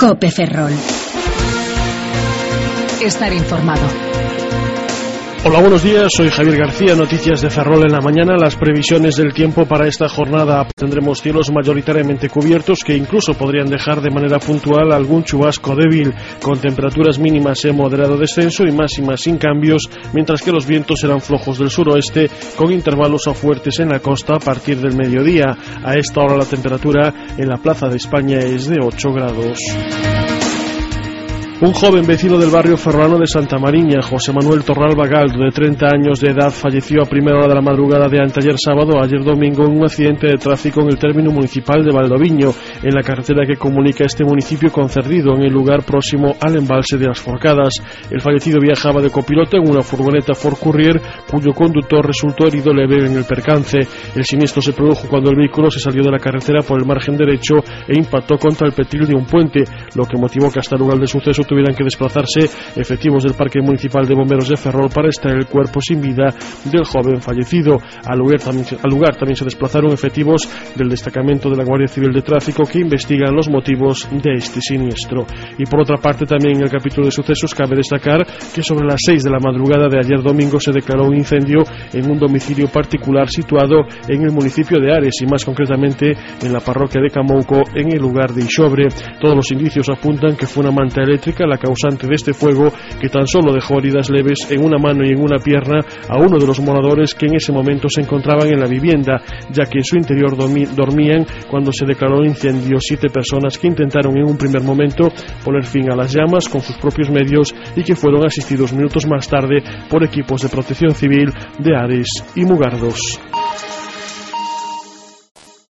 COPE Ferrol. Estar informado. Hola, buenos días, soy Javier García, noticias de Ferrol en la mañana. Las previsiones del tiempo para esta jornada: tendremos cielos mayoritariamente cubiertos que incluso podrían dejar de manera puntual algún chubasco débil, con temperaturas mínimas en moderado descenso y máximas sin cambios, mientras que los vientos serán flojos del suroeste, con intervalos a fuertes en la costa a partir del mediodía. A esta hora la temperatura en la Plaza de España es de 8 grados. Un joven vecino del barrio ferrolano de Santa Mariña, José Manuel Torralba Galdo, de 30 años de edad, falleció a primera hora de la madrugada de anteayer sábado a ayer domingo en un accidente de tráfico en el término municipal de Valdoviño, en la carretera que comunica este municipio con Cerdido, en el lugar próximo al embalse de las Forcadas. El fallecido viajaba de copiloto en una furgoneta Ford Courier, cuyo conductor resultó herido leve en el percance. El siniestro se produjo cuando el vehículo se salió de la carretera por el margen derecho e impactó contra el petil de un puente, lo que motivó que hasta el lugar del suceso tuvieran que desplazarse efectivos del Parque Municipal de Bomberos de Ferrol para extraer el cuerpo sin vida del joven fallecido. Al lugar también se desplazaron efectivos del destacamento de la Guardia Civil de Tráfico, que investigan los motivos de este siniestro. Y por otra parte, también en el capítulo de sucesos cabe destacar que sobre las 6 de la madrugada de ayer domingo se declaró un incendio en un domicilio particular situado en el municipio de Ares, y más concretamente en la parroquia de Camouco, en el lugar de Ixobre. Todos los indicios apuntan que fue una manta eléctrica la causante de este fuego, que tan solo dejó heridas leves en una mano y en una pierna a uno de los moradores que en ese momento se encontraban en la vivienda, ya que en su interior dormían cuando se declaró el incendio 7 personas que intentaron en un primer momento poner fin a las llamas con sus propios medios y que fueron asistidos minutos más tarde por equipos de protección civil de Ares y Mugardos.